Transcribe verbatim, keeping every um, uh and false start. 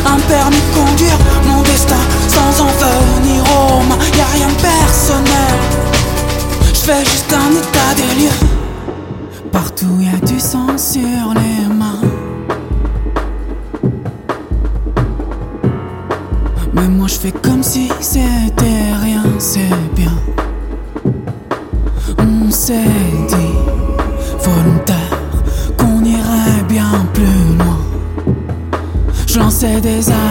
un permis de conduire, mon destin sans en venir aux mains. Y'a rien de personnel, j'fais juste un état des lieux. Partout y'a du sang sur les mains, mais moi j'fais comme si c'était rien, c'est bien. On s'est dit, volontaire, qu'on irait bien plus loin. Je lançais des